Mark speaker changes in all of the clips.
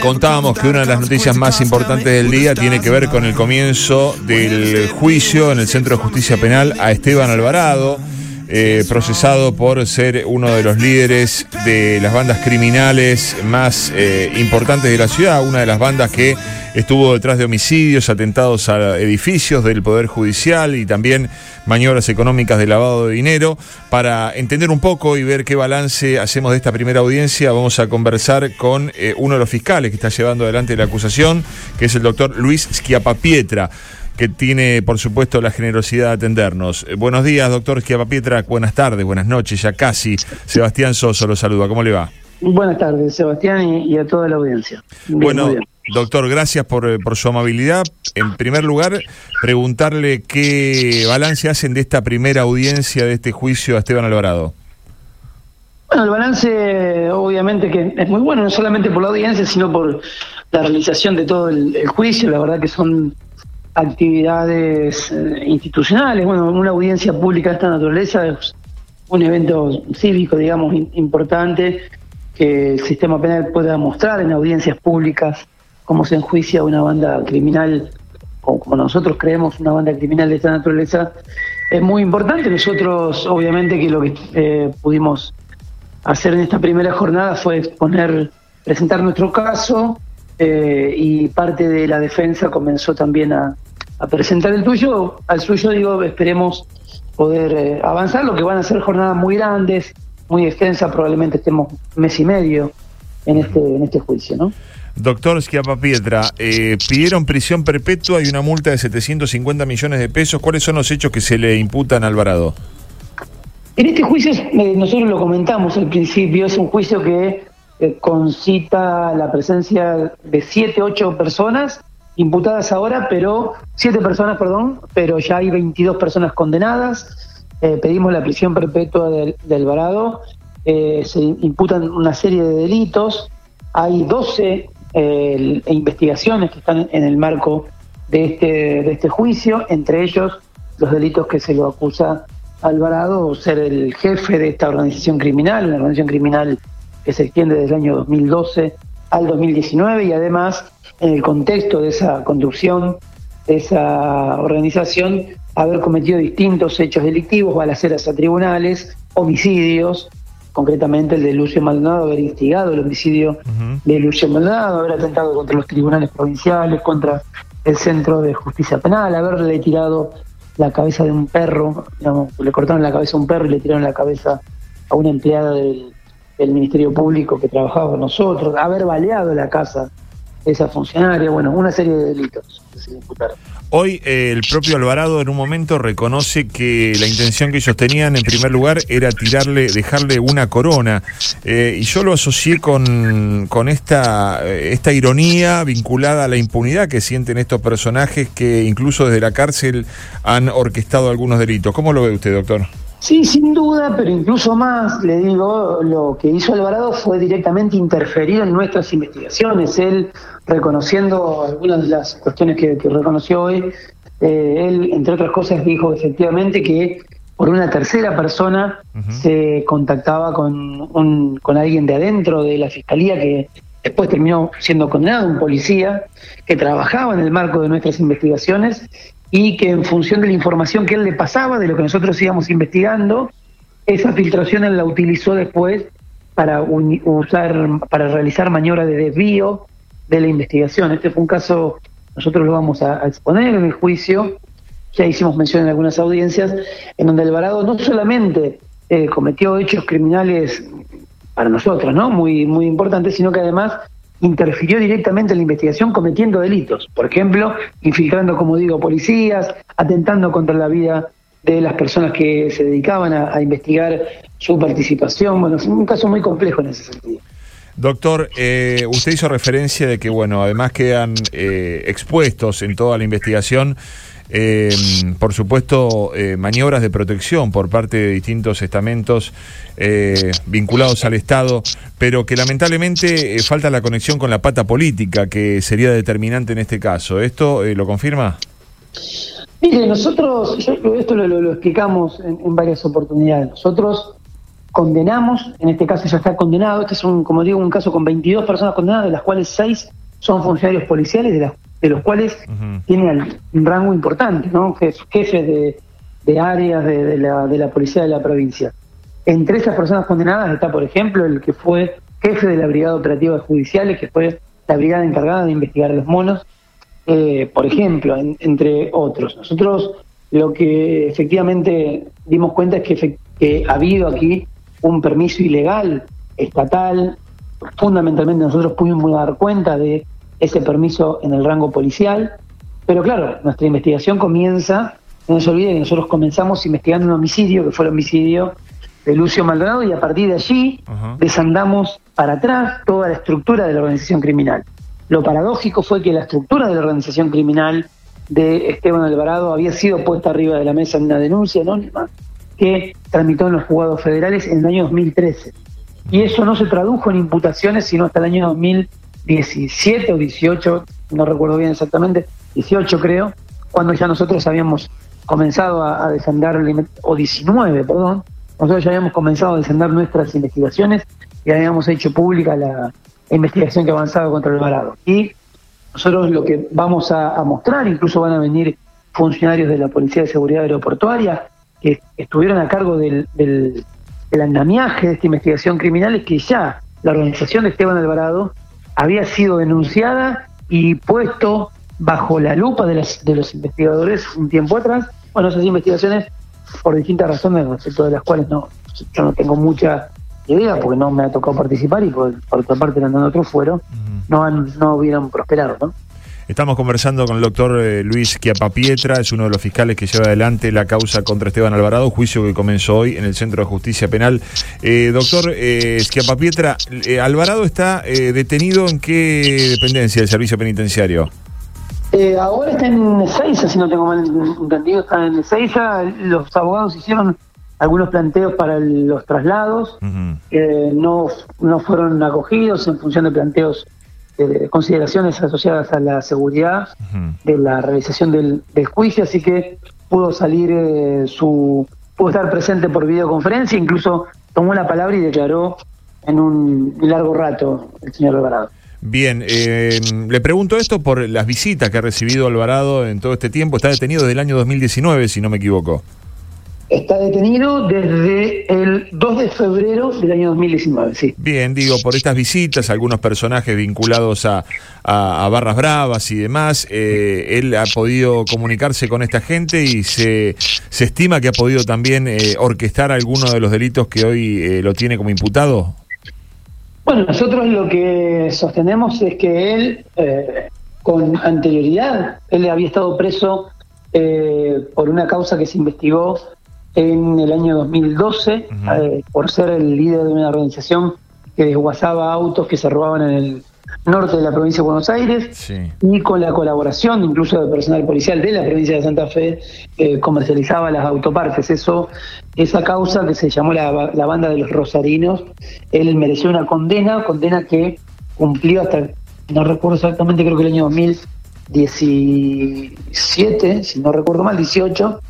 Speaker 1: Contábamos que una de las noticias más importantes del día tiene que ver con el comienzo del juicio en el Centro de Justicia Penal a Esteban Alvarado, procesado por ser uno de los líderes de las bandas criminales más importantes de la ciudad, una de las bandas que estuvo detrás de homicidios, atentados a edificios del Poder Judicial y también maniobras económicas de lavado de dinero. Para entender un poco y ver qué balance hacemos de esta primera audiencia, vamos a conversar con uno de los fiscales que está llevando adelante la acusación, que es el doctor Luis Schiappapietra, que tiene, por supuesto, la generosidad de atendernos. Buenos días, doctor Schiappapietra, buenas tardes, buenas noches, ya casi. Sebastián Soso lo saluda, ¿cómo le va?
Speaker 2: Buenas tardes, Sebastián, y a toda la audiencia.
Speaker 1: Bueno, doctor, gracias por su amabilidad. En primer lugar, preguntarle qué balance hacen de esta primera audiencia de este juicio a Esteban Alvarado.
Speaker 2: Bueno, el balance obviamente que es muy bueno, no solamente por la audiencia, sino por la realización de todo el juicio. La verdad que son actividades institucionales. Bueno, una audiencia pública de esta naturaleza es un evento cívico, digamos, importante, que el sistema penal pueda mostrar en audiencias públicas cómo se enjuicia una banda criminal, o como nosotros creemos una banda criminal de esta naturaleza, es muy importante. Nosotros, obviamente, que lo que pudimos hacer en esta primera jornada fue presentar nuestro caso, y parte de la defensa comenzó también a presentar el suyo. Esperemos poder avanzar, lo que van a ser jornadas muy grandes, muy extensas, probablemente estemos un mes y medio en este juicio, ¿no?
Speaker 1: Doctor Schiappapietra, pidieron prisión perpetua y una multa de 750 millones de pesos. ¿Cuáles son los hechos que se le imputan a Alvarado?
Speaker 2: En este juicio, nosotros lo comentamos al principio, es un juicio que concita la presencia de 8 personas imputadas ahora, 7 personas, pero ya hay 22 personas condenadas. Pedimos la prisión perpetua de Alvarado. Se imputan una serie de delitos. Hay 12 investigaciones que están en el marco de este juicio, entre ellos los delitos que se lo acusa a Alvarado: ser el jefe de esta organización criminal, una organización criminal que se extiende desde el año 2012 al 2019, y además, en el contexto de esa conducción de esa organización, haber cometido distintos hechos delictivos, balaceras a tribunales, homicidios, concretamente el de Lucio Maldonado, haber instigado el homicidio de Lucio Maldonado, haber atentado contra los tribunales provinciales, contra el Centro de Justicia Penal, haberle tirado la cabeza de un perro, le cortaron la cabeza a un perro y le tiraron la cabeza a una empleada del Ministerio Público que trabajaba con nosotros, haber baleado la casa de esa funcionaria, una serie de delitos que se imputaron.
Speaker 1: Hoy el propio Alvarado en un momento reconoce que la intención que ellos tenían en primer lugar era dejarle una corona, y yo lo asocié con esta ironía vinculada a la impunidad que sienten estos personajes que incluso desde la cárcel han orquestado algunos delitos. ¿Cómo lo ve usted, doctor?
Speaker 2: Sí, sin duda, pero incluso más, le digo, lo que hizo Alvarado fue directamente interferir en nuestras investigaciones. Él, reconociendo algunas de las cuestiones que reconoció hoy, él, entre otras cosas, dijo efectivamente que por una tercera persona se contactaba con alguien de adentro de la Fiscalía, que después terminó siendo condenado, un policía que trabajaba en el marco de nuestras investigaciones, y que en función de la información que él le pasaba, de lo que nosotros íbamos investigando, esa filtración él la utilizó después para realizar maniobras de desvío de la investigación. Este fue un caso, nosotros lo vamos a exponer en el juicio, ya hicimos mención en algunas audiencias, en donde Alvarado no solamente cometió hechos criminales para nosotros, ¿no?, muy, muy importantes, sino que además interfirió directamente en la investigación cometiendo delitos. Por ejemplo, infiltrando, como digo, policías, atentando contra la vida de las personas que se dedicaban a investigar su participación. Es un caso muy complejo en ese sentido.
Speaker 1: Doctor, usted hizo referencia de que, además quedan expuestos en toda la investigación, por supuesto, maniobras de protección por parte de distintos estamentos vinculados al Estado, pero que lamentablemente falta la conexión con la pata política, que sería determinante en este caso. ¿Esto lo confirma?
Speaker 2: Mire, nosotros, esto lo explicamos en varias oportunidades. Nosotros condenamos, en este caso ya está condenado, este es como digo, un caso con 22 personas condenadas, de las cuales 6 son funcionarios policiales, de los cuales tienen un rango importante, ¿no? Jefes de áreas de la policía de la provincia. Entre esas personas condenadas está, por ejemplo, el que fue jefe de la Brigada Operativa de Judiciales, que fue la brigada encargada de investigar los monos, por ejemplo, entre otros. Nosotros lo que efectivamente dimos cuenta es que ha habido aquí un permiso ilegal estatal. Fundamentalmente nosotros pudimos dar cuenta de ese permiso en el rango policial, pero claro, nuestra investigación comienza, no se olvide que nosotros comenzamos investigando un homicidio, que fue el homicidio de Lucio Maldonado, y a partir de allí desandamos para atrás toda la estructura de la organización criminal. Lo paradójico fue que la estructura de la organización criminal de Esteban Alvarado había sido puesta arriba de la mesa en una denuncia anónima que tramitó en los juzgados federales en el año 2013. Y eso no se tradujo en imputaciones sino hasta el año 2017 o 18, no recuerdo bien exactamente, 18 creo, cuando ya nosotros habíamos comenzado a desandar, o 19, perdón, nosotros ya habíamos comenzado a desandar nuestras investigaciones y habíamos hecho pública la investigación que avanzaba contra Alvarado. Y nosotros lo que vamos a mostrar, incluso van a venir funcionarios de la Policía de Seguridad Aeroportuaria que estuvieron a cargo del andamiaje de esta investigación criminal, es que ya la organización de Esteban Alvarado había sido denunciada y puesto bajo la lupa de los investigadores un tiempo atrás. Bueno, esas investigaciones, por distintas razones, respecto de las cuales yo no tengo mucha idea, porque no me ha tocado participar y por otra parte eran en otro fuero, no hubieran prosperado, ¿no?
Speaker 1: Estamos conversando con el doctor Luis Schiappapietra, es uno de los fiscales que lleva adelante la causa contra Esteban Alvarado, juicio que comenzó hoy en el Centro de Justicia Penal. Doctor Schiappapietra, ¿Alvarado está detenido en qué dependencia del servicio penitenciario?
Speaker 2: Ahora está en Ezeiza, si no tengo mal entendido, está en Ezeiza. Los abogados hicieron algunos planteos para los traslados, no fueron acogidos en función de planteos, consideraciones asociadas a la seguridad de la realización del juicio, así que pudo estar presente por videoconferencia, incluso tomó la palabra y declaró en un largo rato el señor Alvarado.
Speaker 1: Bien, le pregunto esto por las visitas que ha recibido Alvarado en todo este tiempo. Está detenido desde el año 2019, si no me equivoco.
Speaker 2: Está detenido desde el 2 de febrero del año 2019, sí.
Speaker 1: Bien, digo, por estas visitas, algunos personajes vinculados a Barras Bravas y demás, él ha podido comunicarse con esta gente y se estima que ha podido también orquestar algunos de los delitos que hoy lo tiene como imputado.
Speaker 2: Bueno, nosotros lo que sostenemos es que él, con anterioridad, él había estado preso por una causa que se investigó en el año 2012, por ser el líder de una organización que desguazaba autos que se robaban en el norte de la provincia de Buenos Aires, y con la colaboración incluso del personal policial de la provincia de Santa Fe, comercializaba las autopartes. Esa causa, que se llamó la Banda de los Rosarinos, él mereció una condena que cumplió hasta, no recuerdo exactamente, creo que el año 2017, si no recuerdo mal, 18,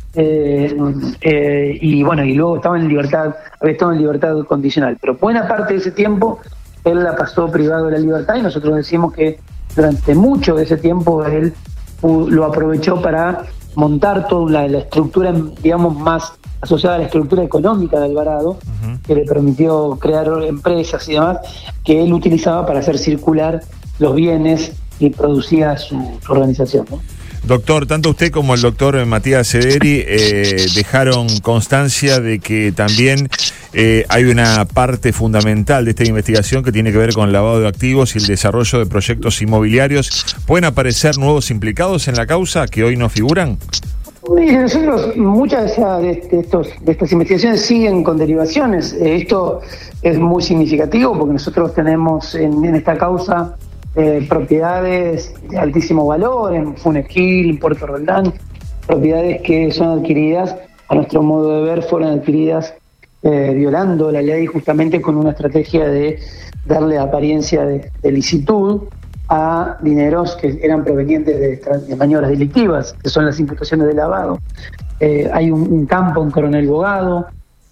Speaker 2: y bueno, y luego había estado en libertad condicional, pero buena parte de ese tiempo él la pasó privado de la libertad, y nosotros decimos que durante mucho de ese tiempo él lo aprovechó para montar toda la estructura, digamos, más asociada a la estructura económica de Alvarado, que le permitió crear empresas y demás, que él utilizaba para hacer circular los bienes y producía su organización, ¿no?
Speaker 1: Doctor, tanto usted como el doctor Matías Sederi dejaron constancia de que también hay una parte fundamental de esta investigación que tiene que ver con el lavado de activos y el desarrollo de proyectos inmobiliarios. ¿Pueden aparecer nuevos implicados en la causa que hoy no figuran?
Speaker 2: Nosotros, muchas de estas investigaciones siguen con derivaciones. Esto es muy significativo porque nosotros tenemos en esta causa propiedades de altísimo valor en Funes Gil, en Puerto Roldán, propiedades que son adquiridas, a nuestro modo de ver, fueron adquiridas violando la ley, justamente con una estrategia de darle apariencia de licitud a dineros que eran provenientes de maniobras delictivas, que son las imputaciones de lavado. Hay un campo en Coronel Bogado,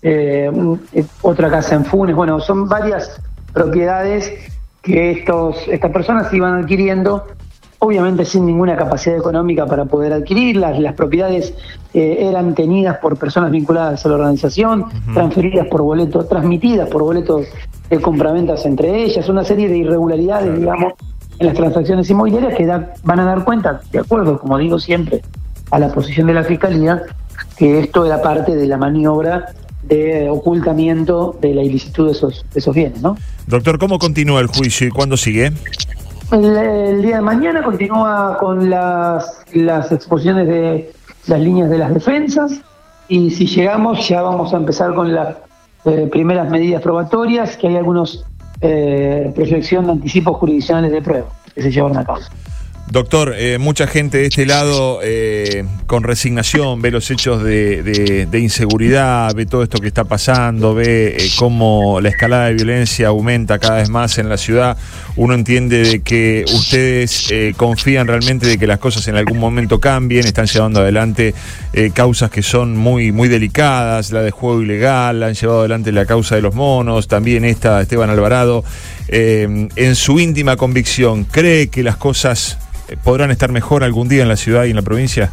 Speaker 2: otra casa en Funes. Bueno, son varias propiedades que estas personas iban adquiriendo, obviamente sin ninguna capacidad económica para poder adquirirlas. Las propiedades eran tenidas por personas vinculadas a la organización, transmitidas por boletos de compraventas entre ellas, una serie de irregularidades, digamos, en las transacciones inmobiliarias que van a dar cuenta, de acuerdo, como digo siempre, a la posición de la Fiscalía, que esto era parte de la maniobra de ocultamiento de la ilicitud de esos bienes, ¿no?
Speaker 1: Doctor, ¿cómo continúa el juicio y cuándo sigue?
Speaker 2: El día de mañana continúa con las exposiciones de las líneas de las defensas, y si llegamos ya vamos a empezar con las primeras medidas probatorias, que hay algunos proyección de anticipos jurisdiccionales de prueba que se llevan a cabo.
Speaker 1: Doctor, mucha gente de este lado con resignación ve los hechos de inseguridad, ve todo esto que está pasando, ve cómo la escalada de violencia aumenta cada vez más en la ciudad. Uno entiende de que ustedes confían realmente de que las cosas en algún momento cambien, están llevando adelante causas que son muy, muy delicadas, la de juego ilegal, han llevado adelante la causa de los monos, también esta de Esteban Alvarado. En su íntima convicción, ¿cree que las cosas podrán estar mejor algún día en la ciudad y en la provincia?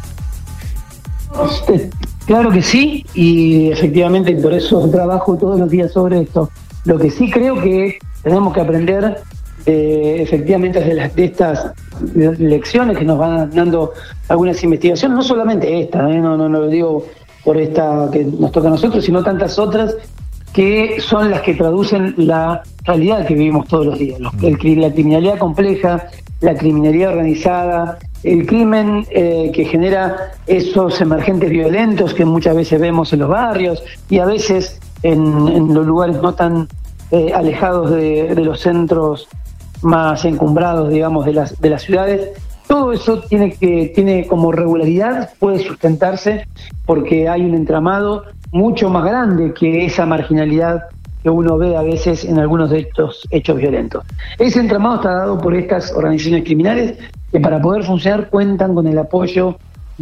Speaker 2: Claro que sí, y efectivamente por eso trabajo todos los días sobre esto. Lo que sí creo que tenemos que aprender efectivamente de estas lecciones que nos van dando algunas investigaciones, no solamente esta, no lo digo por esta que nos toca a nosotros, sino tantas otras que son las que traducen la realidad que vivimos todos los días. La criminalidad compleja, la criminalidad organizada, el crimen que genera esos emergentes violentos que muchas veces vemos en los barrios y a veces en los lugares no tan alejados de los centros más encumbrados, digamos, de las ciudades. Todo eso tiene como regularidad, puede sustentarse porque hay un entramado mucho más grande que esa marginalidad que uno ve a veces en algunos de estos hechos violentos. Ese entramado está dado por estas organizaciones criminales que para poder funcionar cuentan con el apoyo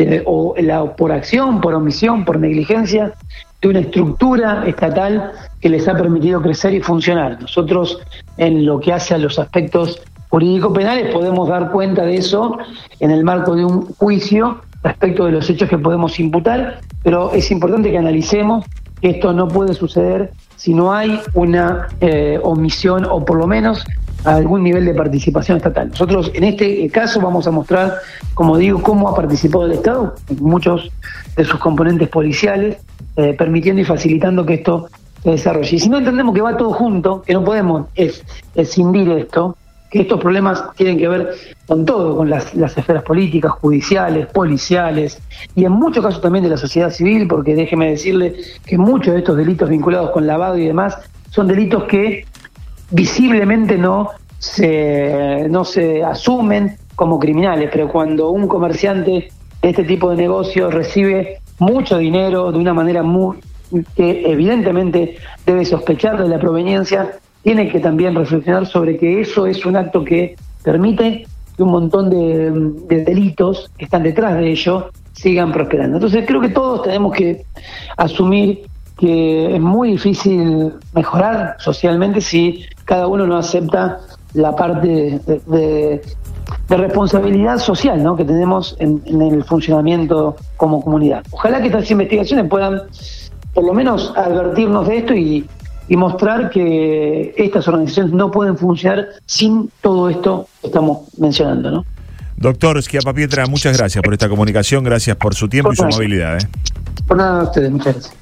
Speaker 2: por acción, por omisión, por negligencia de una estructura estatal que les ha permitido crecer y funcionar. Nosotros, en lo que hace a los aspectos jurídico-penales, podemos dar cuenta de eso en el marco de un juicio respecto de los hechos que podemos imputar, pero es importante que analicemos que esto no puede suceder si no hay una omisión o por lo menos algún nivel de participación estatal. Nosotros en este caso vamos a mostrar, como digo, cómo ha participado el Estado en muchos de sus componentes policiales, permitiendo y facilitando que esto se desarrolle. Y si no entendemos que va todo junto, que no podemos escindir esto, que estos problemas tienen que ver con todo, con las esferas políticas, judiciales, policiales y en muchos casos también de la sociedad civil, porque déjeme decirle que muchos de estos delitos vinculados con lavado y demás son delitos que visiblemente no se asumen como criminales, pero cuando un comerciante de este tipo de negocio recibe mucho dinero de una manera que evidentemente debe sospechar de la proveniencia, tiene que también reflexionar sobre que eso es un acto que permite que un montón de delitos que están detrás de ello sigan prosperando. Entonces creo que todos tenemos que asumir que es muy difícil mejorar socialmente si cada uno no acepta la parte de responsabilidad social, ¿no?, que tenemos en el funcionamiento como comunidad. Ojalá que estas investigaciones puedan por lo menos advertirnos de esto y mostrar que estas organizaciones no pueden funcionar sin todo esto que estamos mencionando, ¿no?
Speaker 1: Doctor Schiappapietra, muchas gracias por esta comunicación, gracias por su tiempo y su amabilidad.
Speaker 2: Por nada a ustedes, muchas gracias.